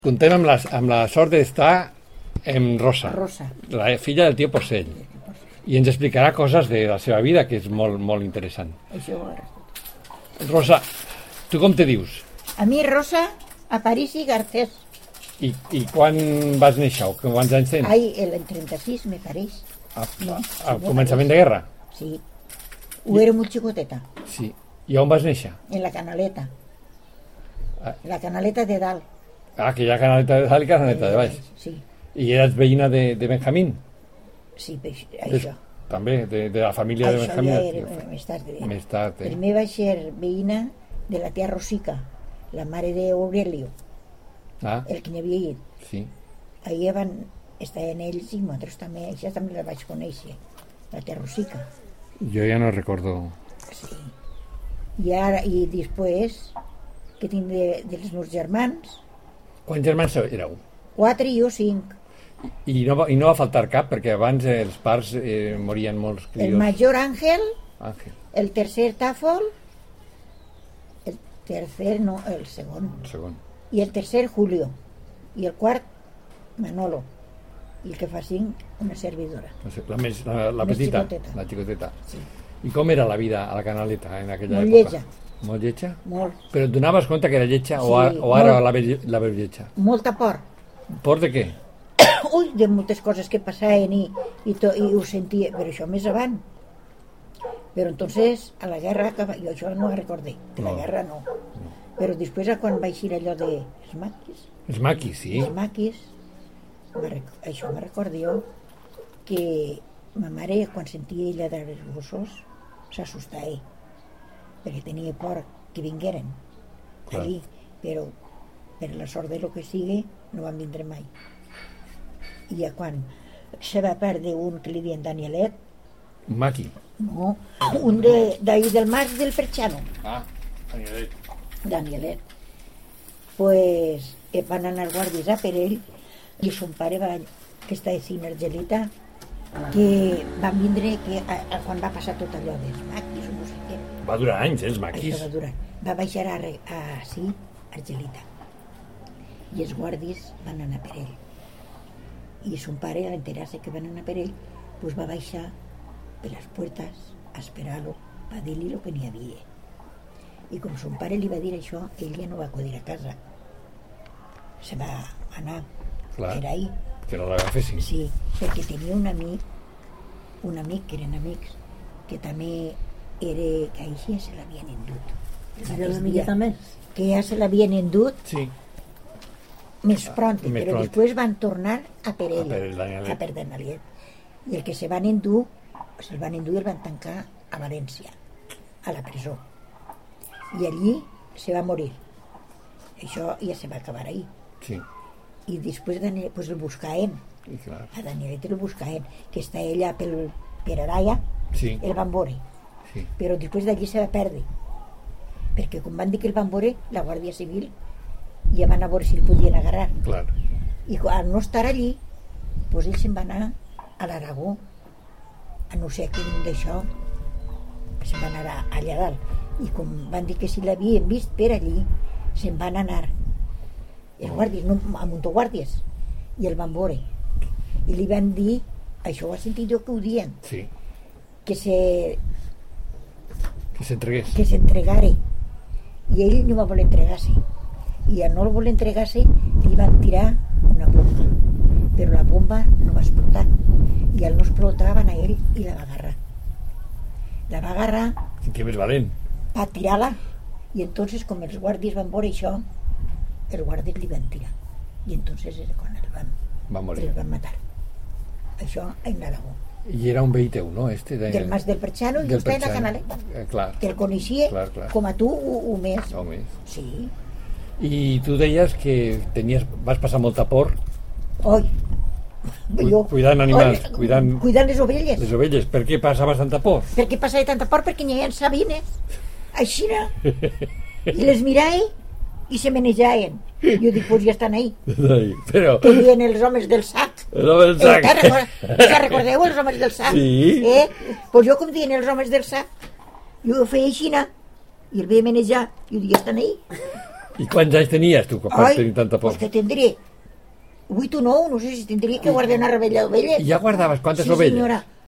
Contem amb la sort d'estar amb Rosa, la filla del tio Porcell, i ens explicarà coses de la seva vida, que és molt, molt interessant. Rosa, tu com te dius? A mi, Rosa Aparici Garcés. I quan vas néixer? Quants anys tens? Ai, el 36, me pareix. Al començament de guerra? Sí. Ho era molt xicoteta. Sí. I on vas néixer? En la Canaleta. La Canaleta de dalt. Que hi ha Canaleta de dalt i Canaleta de baix. Sí. I eres veïna de Benjamín? Sí, això. També, de la família de Benjamín. Això ja era més tard. Primer va ser veïna de la tia Rosica, la mare d'Aurelio, el que n'hi havia ido. Sí. Ahir van estar en ells i nosaltres també, això també la vaig conèixer, la tia Rosica. Jo ja no recordo. Sí. I després, que tinc dels meus germans... Quants germans éreu? 4 i jo 5. I no va faltar cap, perquè abans els pares morien molts crios. El major Àngel, el tercer Tàfol, el segon. I el tercer Julio. I el quart Manolo. I el que fa 5, una servidora. La petita, la xicoteta. Sí. I com era la vida a la Canaleta en aquella època? Molt lletja. Molt lletja? Molt. Però et donaves compte que era lletja o ara la veus lletja? Molta por. Por de què? Ui, de moltes coses que passaven i ho sentia, però això més avant. Però entonces a la guerra, jo això no ho recordé, de la guerra no. Però després quan va eixir allò de els maquis. Els maquis, sí. Els maquis, això me recordo jo, que ma mare quan sentia ella dels gossos s'assustava, perquè tenia por que vingueren allí, però per la sort de lo que sigui no van vindre mai. I ja quan se va perdre un que li diuen Danielet. Un maqui? No, un d'ahir del Mas del Perxano. Danielet. Pues van anar guàrdies a per ell i son pare que està a Argelita, que van vindre quan va passar tot allò dels maquis o no sé què. Va durar anys, els maquis. Això va durar. Va baixar a Argelita. I els guàrdies van anar per ell. I son pare, al enterar-se que van anar per ell, pues va baixar per les puertas a esperar-lo, va dir-li el que n'hi havia. I com son pare li va dir això, ell ja no va acudir a casa. Se va anar per ahí. Que no l'agafessin. Sí, perquè tenia un amic, que eren amics, que també era, que així ja se l'havien endut. Que ja se l'havien endut. Sí. Més pront, però després van tornar a per ell, a per Daniel. I el que se'l van endur i el van tancar a València, a la presó. I allí se va morir. Això ja se va acabar ahí. Sí. I després pues, el buscaven. A Danielet el buscaven, que està ella per Araya, el van veure. Sí. Però després d'allí se va perdre. Perquè com van dir que el van veure, la Guàrdia Civil ja van a veure si el podien agarrar. I al no estar allí, pues ell se'n va anar a l'Aragó, a no sé quin d'això, se'n va anar allà dalt. I com van dir que si l'havien vist per allí, se'n van anar els guàrdies, a Montoguàrdies, i el van veure. I li van dir, això ho he sentit jo que ho dien, que s'entregara. I ell no va voler entregar-se. I al no voler entregar-se li van tirar una bomba, però la bomba no va explotar, i al no explotar van a ell i la va agarrar que més valent va tirar-la, i entonces com els guàrdies van veure això, els guàrdies li van tirar, i entonces és quan el van matar. Això en l'Aragó. I era un veí teu, no? Del Mas del Perxano, i està en la Canaleta, que el coneixia com a tu o més. Sí. I tu deies que vas passar molta por cuidant animals, cuidant les ovelles. Les ovelles, per què passaves tanta por? Per què passava tanta por? Perquè n'hi havia sabines així, i les mirava i se menejaven. Jo dic, pues ja estan ahí. Però... Que diuen els homes del sac. Els homes del sac. Recordeu els homes del sac? Sí. Pues jo com diuen els homes del sac, jo ho feia així, i el veia menejar, i jo dic, ja estan ahí. I quants anys tenies tu quan tenies tanta por? Pues que tindria 8 o 9, no sé si tindria que guardar una rebella d'ovelles. I ja guardaves quantes ovelles? Sí, senyora.